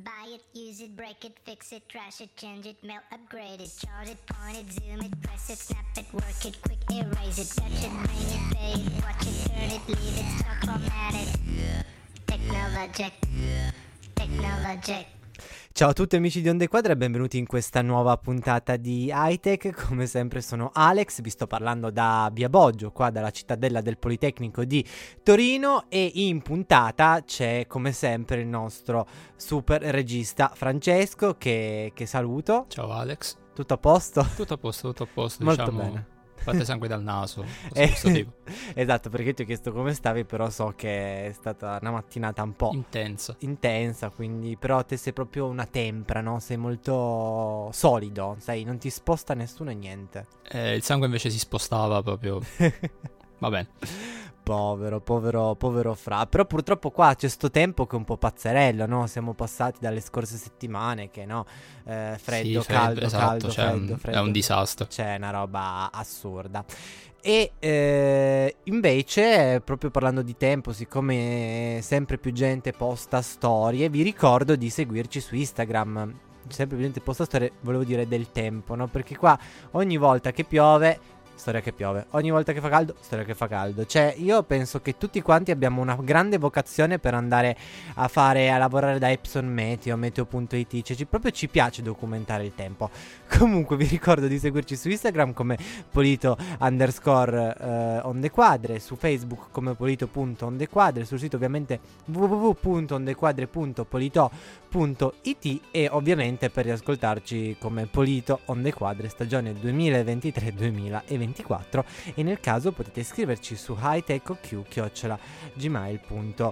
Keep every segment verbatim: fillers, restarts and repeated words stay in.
Buy it, use it, break it, fix it, trash it, change it, melt, upgrade it, chart it, point it, zoom it, press it, snap it, work it, quick erase it, touch it, bring it, pay it, watch it, turn it, leave it, stop, format it. Technologic, Technologic. Ciao a tutti amici di Onde Quadre e benvenuti in questa nuova puntata di Hightech. Come sempre sono Alex, vi sto parlando da Biaboggio, qua dalla cittadella del Politecnico di Torino, e in puntata c'è come sempre il nostro super regista Francesco che, che saluto. Ciao Alex. Tutto a posto? Tutto a posto, tutto a posto. Molto diciamo, bene. Fate sangue dal naso. eh, esatto, perché ti ho chiesto come stavi, però so che è stata una mattinata un po' intensa. Intensa, quindi però te sei proprio una tempra, no? Sei molto solido, sai, non ti sposta nessuno e niente. Eh, il sangue invece si spostava proprio. Va bene. Povero, povero, povero Fra. Però purtroppo qua c'è sto tempo che è un po' pazzerello, no? Siamo passati dalle scorse settimane che, no? Eh, freddo, sì, freddo, caldo, esatto, caldo, cioè, freddo, freddo. È un disastro. C'è una roba assurda. E eh, invece, proprio parlando di tempo, siccome sempre più gente posta storie, vi ricordo di seguirci su Instagram. Sempre più gente posta storie, volevo dire del tempo, no? Perché qua ogni volta che piove... storia che piove, ogni volta che fa caldo, storia che fa caldo. Cioè, io penso che tutti quanti abbiamo una grande vocazione per andare a fare, a lavorare da Epson Meteo, meteo punto it. Cioè, ci, proprio ci piace documentare il tempo. Comunque vi ricordo di seguirci su Instagram come Polito underscore eh, ondequadre, su Facebook come polito.ondequadre, sul sito ovviamente w w w punto ondequadre punto polito punto it, e ovviamente per riascoltarci come Polito Ondequadre stagione duemilaventitré duemilaventiquattro, e nel caso potete scriverci su hightechq chiocciola gmail punto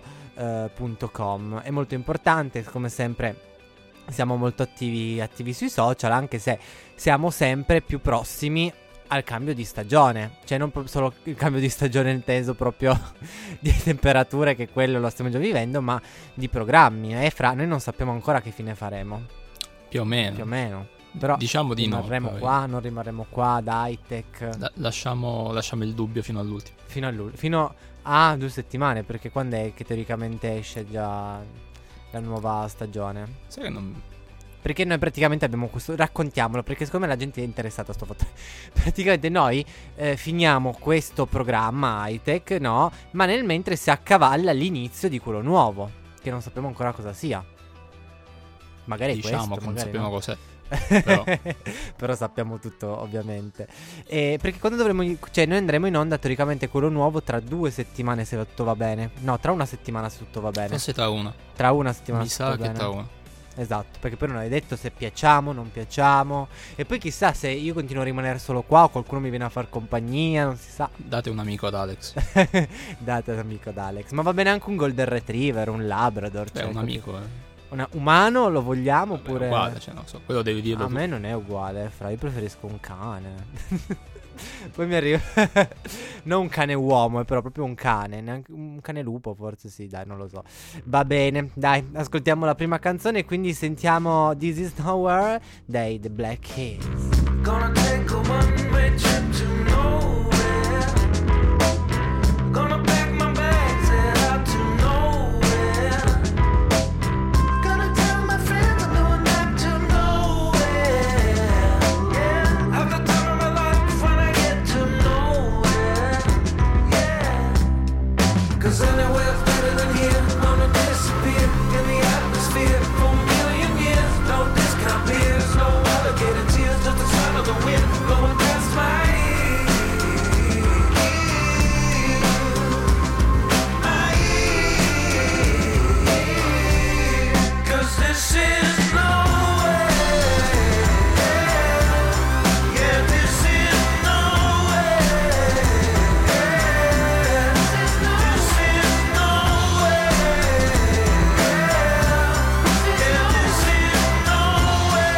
com. È molto importante, come sempre siamo molto attivi, attivi sui social, anche se siamo sempre più prossimi al cambio di stagione. Cioè non pro- solo il cambio di stagione inteso proprio di temperature, che quello lo stiamo già vivendo, ma di programmi. E eh, Fra, noi non sappiamo ancora che fine faremo. Più o meno. Più o meno. Però diciamo di no. Rimarremo qua, non rimarremo qua ad Hightech. La- lasciamo, lasciamo il dubbio fino all'ultimo. Fino all'ultimo. Fino a due settimane, perché quando è che teoricamente esce già la nuova stagione? Sai che non... Perché noi praticamente abbiamo questo... Raccontiamolo, perché secondo me la gente è interessata a sto fatto. Praticamente noi eh, finiamo questo programma Hightech, no? Ma nel mentre si accavalla l'inizio di quello nuovo, che non sappiamo ancora cosa sia. Magari diciamo questo, che non magari sappiamo no. cos'è. Però. Però sappiamo tutto, ovviamente. E perché quando dovremo... Cioè noi andremo in onda teoricamente quello nuovo tra due settimane, se tutto va bene. No, tra una settimana se tutto va bene. Forse tra una. Tra una settimana Mi se sa tutto va che bene. tra una. Esatto, perché poi non hai detto se piacciamo, non piacciamo. E poi chissà se io continuo a rimanere solo qua o qualcuno mi viene a far compagnia, non si sa. Date un amico ad Alex. Date un amico ad Alex. Ma va bene anche un Golden Retriever, un Labrador. Beh, cioè, un amico, eh. Una, umano lo vogliamo? Vabbè, oppure... uguale, cioè, non so, quello devi dirlo A tu. me non è uguale, Fra, io preferisco un cane. Poi mi arriva non un cane uomo, è però proprio un cane, neanche un cane lupo forse, sì, dai, non lo so. Va bene, dai, ascoltiamo la prima canzone, quindi sentiamo This Is Nowhere dei The Black Keys. Gonna take a one-way trip to nowhere. Gonna pack my bags and out to nowhere. Gonna tell my friends I'm going back to nowhere. Yeah, have the time of my life when I get to nowhere. Yeah, 'cause anywhere's better than here. Gonna disappear in the atmosphere for a million years. No discount beers, no alligator tears, just the sound of the wind blowing past my ears. My ears. 'Cause this is nowhere. Yeah, this is nowhere. This is nowhere. Yeah, this is nowhere.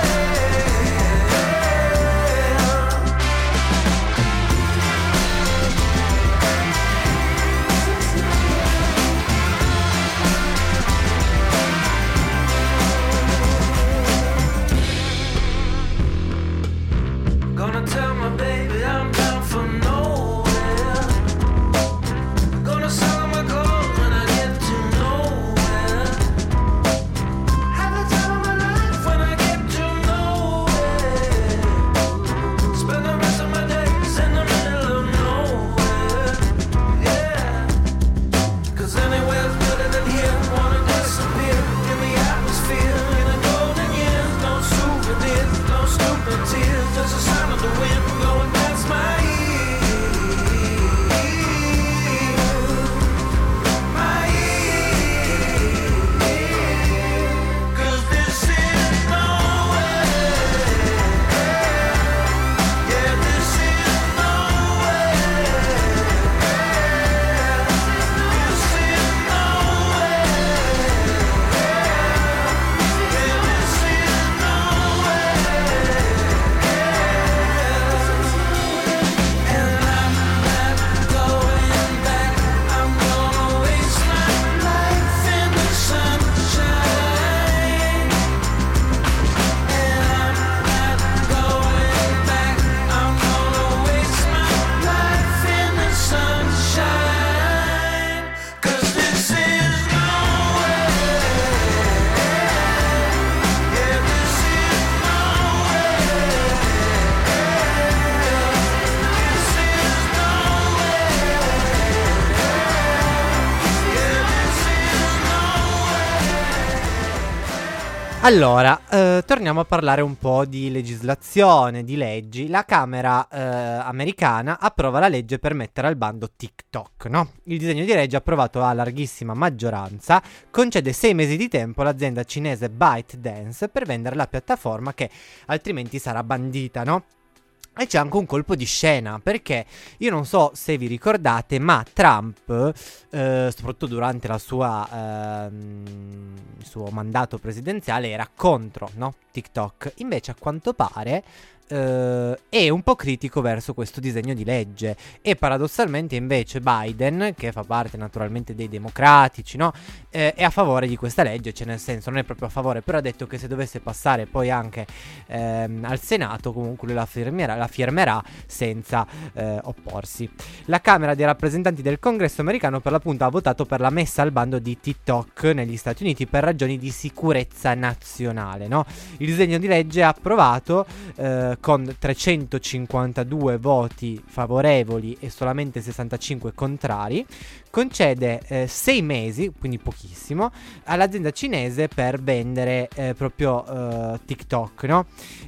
Allora, eh, torniamo a parlare un po' di legislazione, di leggi. La Camera eh, americana approva la legge per mettere al bando TikTok, no? Il disegno di legge, approvato a larghissima maggioranza, concede sei mesi di tempo all'azienda cinese ByteDance per vendere la piattaforma, che altrimenti sarà bandita, no? E c'è anche un colpo di scena, perché io non so se vi ricordate, ma Trump, eh, soprattutto durante la sua, ehm, il suo mandato presidenziale, era contro, no? TikTok. Invece, a quanto pare, eh, è un po' critico verso questo disegno di legge. E paradossalmente invece Biden, che fa parte naturalmente dei democratici, no? Eh, è a favore di questa legge, cioè nel senso non è proprio a favore, però ha detto che se dovesse passare poi anche ehm, al Senato, comunque lui la firmerà, la firmerà senza eh, opporsi. La Camera dei rappresentanti del Congresso americano per l'appunto ha votato per la messa al bando di TikTok negli Stati Uniti per ragioni di sicurezza nazionale, no? Il disegno di legge è approvato eh, con trecentocinquantadue voti favorevoli e solamente sessantacinque contrari. Concede eh, sei mesi, quindi pochissimo, all'azienda cinese per vendere eh, proprio eh, TikTok, no?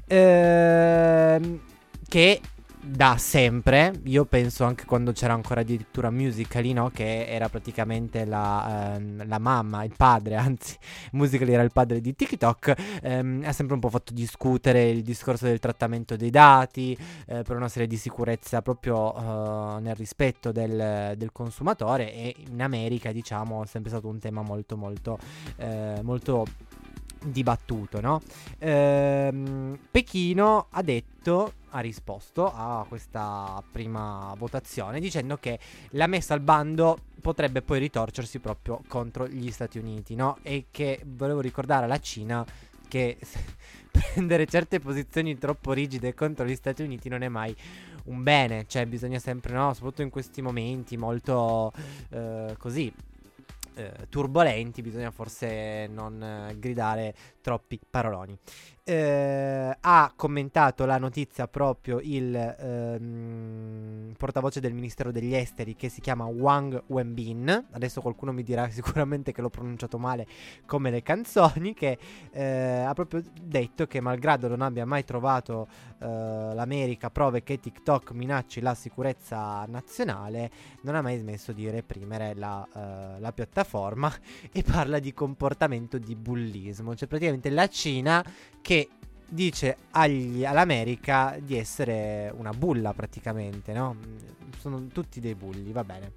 Ehm, che da sempre, io penso anche quando c'era ancora addirittura Musical.ly, no? Che era praticamente la, ehm, la mamma, il padre, anzi Musical.ly era il padre di TikTok, ehm, ha sempre un po' fatto discutere il discorso del trattamento dei dati eh, per una serie di sicurezza proprio eh, nel rispetto del, del consumatore, e in America, diciamo, è sempre stato un tema molto molto eh, molto dibattuto, no? Ehm, Pechino ha detto, ha risposto a questa prima votazione dicendo che la messa al bando potrebbe poi ritorcersi proprio contro gli Stati Uniti, no? E che volevo ricordare alla Cina che prendere certe posizioni troppo rigide contro gli Stati Uniti non è mai un bene, cioè bisogna sempre, no? Soprattutto in questi momenti molto eh, così turbolenti, bisogna forse non eh, gridare troppi paroloni. Eh, ha commentato la notizia proprio il ehm, portavoce del Ministero degli Esteri, che si chiama Wang Wenbin. Adesso qualcuno mi dirà sicuramente che l'ho pronunciato male come le canzoni, che eh, ha proprio detto che malgrado non abbia mai trovato eh, l'America prove che TikTok minacci la sicurezza nazionale, non ha mai smesso di reprimere la, uh, la piattaforma, e parla di comportamento di bullismo, cioè praticamente la Cina che dice agli, all'America di essere una bulla praticamente, no? Sono tutti dei bulli, va bene.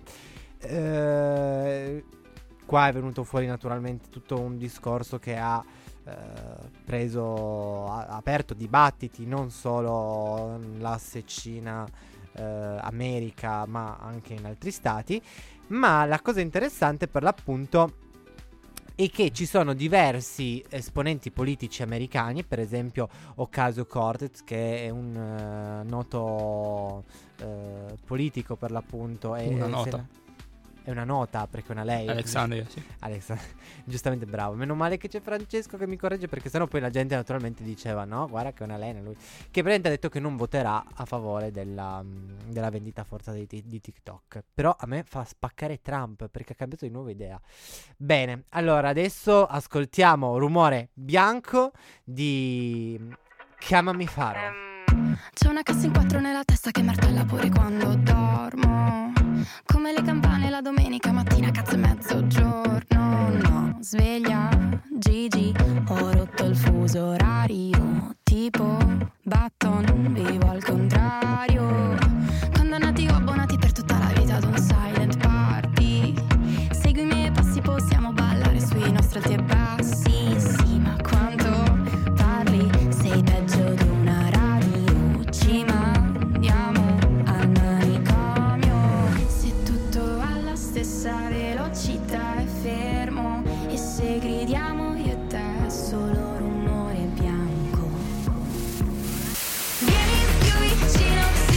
Eh, qua è venuto fuori naturalmente tutto un discorso che ha eh, preso, ha aperto dibattiti non solo l'asse Cina eh, America, ma anche in altri stati. Ma la cosa interessante per l'appunto è che ci sono diversi esponenti politici americani, per esempio Ocasio-Cortez, che è un uh, noto uh, politico per l'appunto. È, una è nota. sena- È una nota perché è una lei. Alexandria, sì. Alexa, giustamente bravo. Meno male che c'è Francesco che mi corregge, perché sennò poi la gente naturalmente diceva no, guarda che è una lei, lui. Che praticamente ha detto che non voterà a favore della, della vendita a forza di, di TikTok. Però a me fa spaccare Trump, perché ha cambiato di nuovo idea. Bene, allora adesso ascoltiamo Rumore Bianco di Chiamami Faro. C'è una cassa in quattro nella testa che martella pure quando dormo. Come le campane la domenica mattina, cazzo e mezzogiorno. No, sveglia, Gigi, ho rotto il fuso orario. Tipo Button, vivo al contrario. Condannati o abbonati per tutta la vita ad un silent party. Segui i miei passi, possiamo ballare sui nostri alti e bassi. Sì, ma quanto parli, sei peggio di una radio. Ci mandiamo al manicomio. Se tutto alla stessa velocità è fermo, e se gridiamo io e te è solo rumore bianco. Vieni più vicino.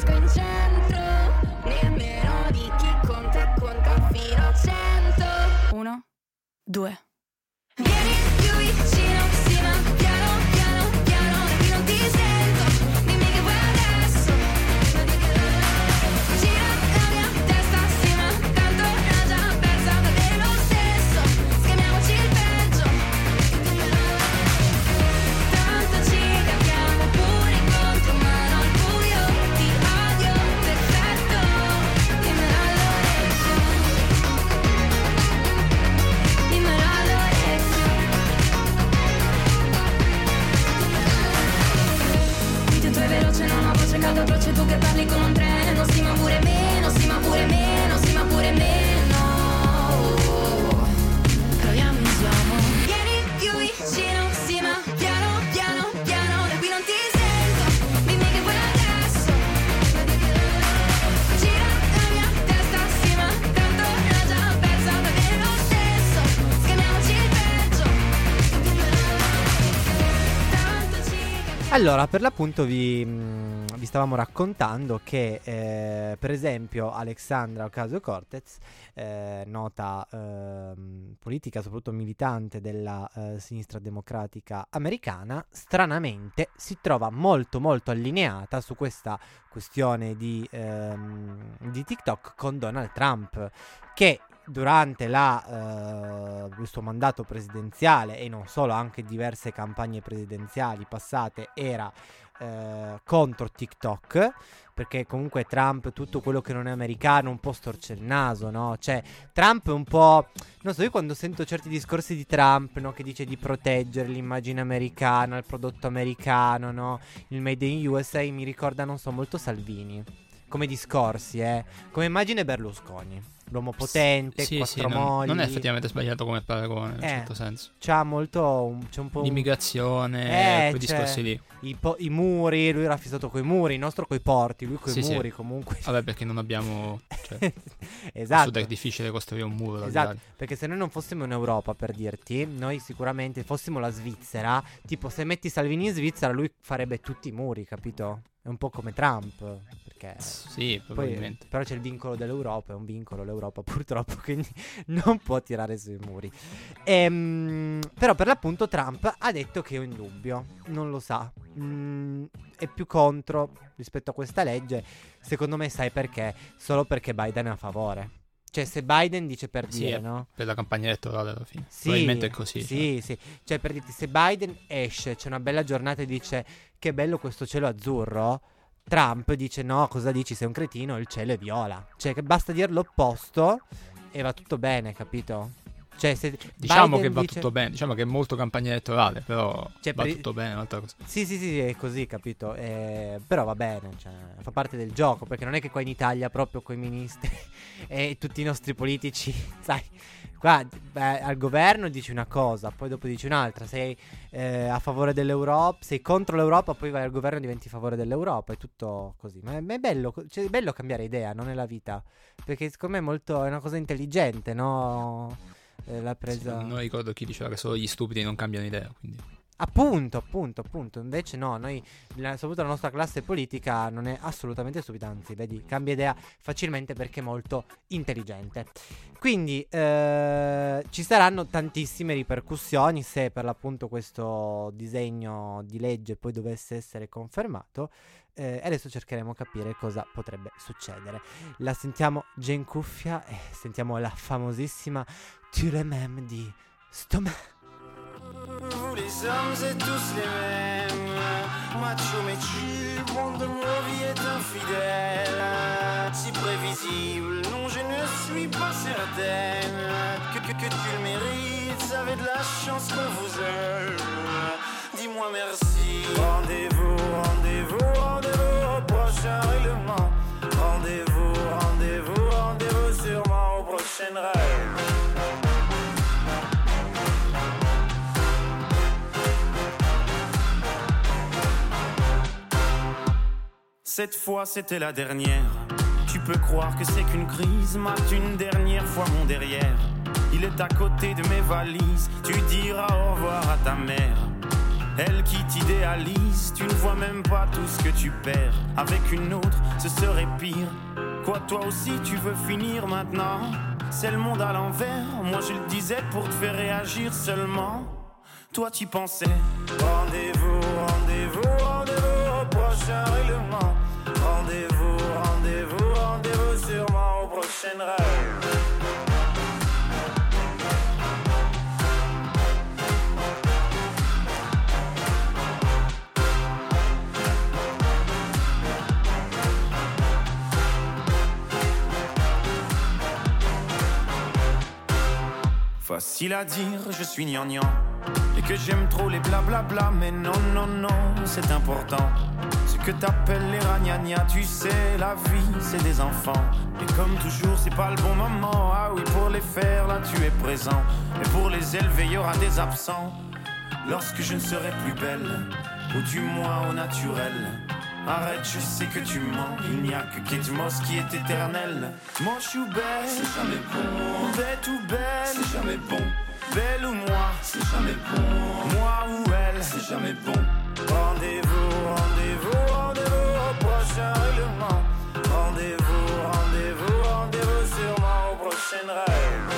riesco in centro, nemmeno di chi conta, conta fino a cento. Uno, due. Vieni più vicino, sì ma piano, piano, piano, e qui non ti sento, dimmi che vuoi adesso. Gira la mia testa, sì ma tanto l'ho già persa, va bene lo stesso, scambiamoci il peggio. Tanto ci capiamo pure contro mano al buio, ti odio, perfetto, dimmelo all'orecchio, dimmelo all'orecchio. Video tu è veloce, non ho voce calda, atroce, tu che parli con un treno, sì ma pure meno, sì ma pure meno, sì ma pure meno. Proviamo in slow-mo. Vieni più vicino, sì ma piano, piano, piano, da qui non ti sento, dimmi che vuoi adesso. Gira la mia testa, sì ma tanto l'ho già persa, va bene lo stesso, scambiamoci il peggio. Tanto ci capiamo. Allora, per l'appunto vi, mh, vi stavamo raccontando che, eh, per esempio, Alexandra Ocasio-Cortez, eh, nota ehm, politica, soprattutto militante della eh, sinistra democratica americana, stranamente si trova molto molto allineata su questa questione di, ehm, di TikTok con Donald Trump, che durante la, eh, il suo mandato presidenziale e non solo, anche diverse campagne presidenziali passate, era eh, contro TikTok, perché comunque Trump, tutto quello che non è americano, un po' storce il naso, no? Cioè, Trump è un po'... Non so, io quando sento certi discorsi di Trump, no? Che dice di proteggere l'immagine americana, il prodotto americano, no? Il Made in U S A, mi ricorda, non so, molto Salvini. Come discorsi, eh. Come immagine Berlusconi. L'uomo potente, sì, quattro sì, non, mogli. non è effettivamente sbagliato come paragone, in Eh, un certo senso. C'ha molto... un- C'è un po' un- L'immigrazione, Eh, quei cioè, discorsi lì. I, po- i muri, lui era fissato coi muri, il nostro coi porti, lui coi Sì, sì. muri comunque. Vabbè, perché non abbiamo... Cioè, al Esatto. sud è difficile costruire un muro. Esatto, perché se noi non fossimo in Europa, per dirti, noi sicuramente fossimo la Svizzera, tipo se metti Salvini in Svizzera lui farebbe tutti i muri, capito? È un po' come Trump, perché Sì, poi, probabilmente. però c'è il vincolo dell'Europa, è un vincolo l'Europa purtroppo, quindi non può tirare sui muri. Ehm, però per l'appunto Trump ha detto che è in dubbio, non lo sa, Mm, è più contro rispetto a questa legge, secondo me sai perché? Solo perché Biden è a favore. Cioè se Biden dice per Sì, dire, è no? per la campagna elettorale alla fine. Sì, Probabilmente è così. Sì, sì. Cioè, per dirti, se Biden esce, c'è una bella giornata e dice che bello questo cielo azzurro, Trump dice no, cosa dici, sei un cretino, il cielo è viola. Cioè, che basta dire l'opposto e va tutto bene, capito? Cioè, se Diciamo Biden che va dice- tutto bene, diciamo che è molto campagna elettorale, però Cioè, va per i- tutto bene, è un'altra cosa. Sì, sì, sì, è così, capito? Eh, però va bene, cioè, fa parte del gioco, perché non è che qua in Italia, proprio coi ministri e tutti i nostri politici, sai, qua beh, al governo dici una cosa, poi dopo dici un'altra, sei eh, a favore dell'Europa, sei contro l'Europa, poi vai al governo e diventi a favore dell'Europa, è tutto così. Ma è, ma è bello, cioè, è bello cambiare idea, non è la vita, perché secondo me è molto, è una cosa intelligente, no? Eh, la presa... Sì, non ricordo chi diceva che solo gli stupidi non cambiano idea, quindi... Appunto, appunto, appunto. Invece no, noi, la- soprattutto la nostra classe politica non è assolutamente stupida, anzi, vedi, cambia idea facilmente perché è molto intelligente. Quindi eh, ci saranno tantissime ripercussioni se per l'appunto questo disegno di legge poi dovesse essere confermato. Eh, e adesso cercheremo di capire cosa potrebbe succedere. La sentiamo già in cuffia e sentiamo la famosissima Tu le même di Stomach. Vous les hommes êtes tous les mêmes, macho mais chill, monde de nos vies est infidèle, si prévisible, non je ne suis pas certaine, que, que, que tu le mérites, vous avez de la chance qu'on vous aime, dis-moi merci. Rendez-vous, rendez-vous, rendez-vous au prochain règlement, rendez-vous, rendez-vous, rendez-vous sûrement au prochain rêve. Cette fois c'était la dernière. Tu peux croire que c'est qu'une crise, mate une dernière fois mon derrière. Il est à côté de mes valises, tu diras au revoir à ta mère. Elle qui t'idéalise, tu ne vois même pas tout ce que tu perds. Avec une autre, ce serait pire. Quoi, toi aussi tu veux finir maintenant? C'est le monde à l'envers, moi je le disais pour te faire réagir seulement. Toi t'y pensais. Rendez-vous, rendez-vous, rendez-vous au prochain règlement. Rendez-vous, rendez-vous, rendez-vous sûrement au prochain rêve. Facile à dire, je suis gnangnan et que j'aime trop les blablabla. Mais non, non, non, c'est important. Ce que t'appelles les ragnagnas, tu sais, la vie, c'est des enfants. Et comme toujours, c'est pas le bon moment. Ah oui, pour les faire, là, tu es présent. Et pour les élever, y aura des absents. Lorsque je ne serai plus belle, ou du moins au naturel. Arrête, je sais que tu mens. Il n'y a que Kate Moss qui est éternelle. Moche ou belle, c'est jamais bon. Bête ou belle, c'est jamais bon. Belle ou moi, c'est jamais bon. Moi ou elle, c'est jamais bon. Rendez-vous, rendez-vous, rendez-vous au prochain règlement. Rendez-vous, rendez-vous, rendez-vous sûrement au prochain rêve.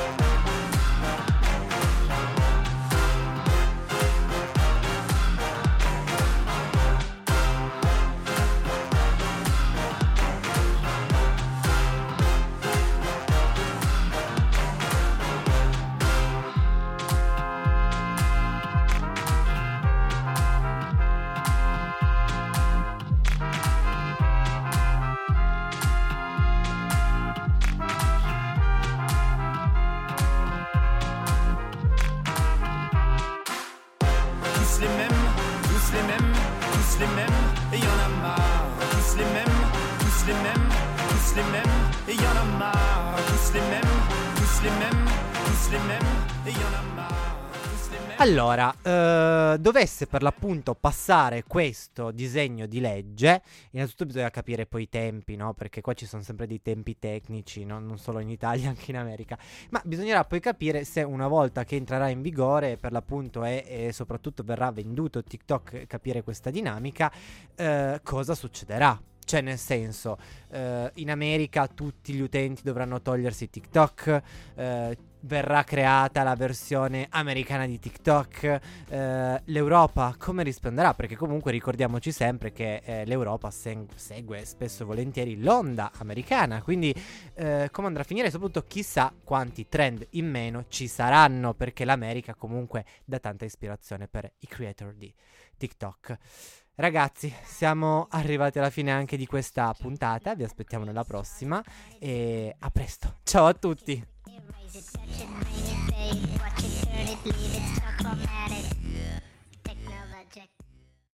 Les mêmes, et y'en a marre. Tous les mêmes, tous les mêmes, tous les mêmes, et y'en a marre. Tous les mêmes, tous les mêmes, tous les mêmes, e y'en a marre. Tous les mêmes. Allora, eh, dovesse per l'appunto passare questo disegno di legge, innanzitutto bisogna capire poi i tempi, no? Perché qua ci sono sempre dei tempi tecnici, no? Non solo in Italia, anche in America. Ma bisognerà poi capire se una volta che entrerà in vigore, per l'appunto, e, e soprattutto verrà venduto TikTok, capire questa dinamica, eh, cosa succederà. Cioè, nel senso, eh, in America tutti gli utenti dovranno togliersi TikTok, eh, verrà creata la versione americana di TikTok, eh, l'Europa come risponderà? Perché comunque ricordiamoci sempre che eh, l'Europa sen- segue spesso e volentieri l'onda americana, quindi eh, come andrà a finire? Soprattutto chissà quanti trend in meno ci saranno, perché l'America comunque dà tanta ispirazione per i creator di TikTok. Ragazzi, siamo arrivati alla fine anche di questa puntata, vi aspettiamo nella prossima e a presto. Ciao a tutti! Erase it, touch it, bring it, fade, watch it, turn it, leave it, stuck on that.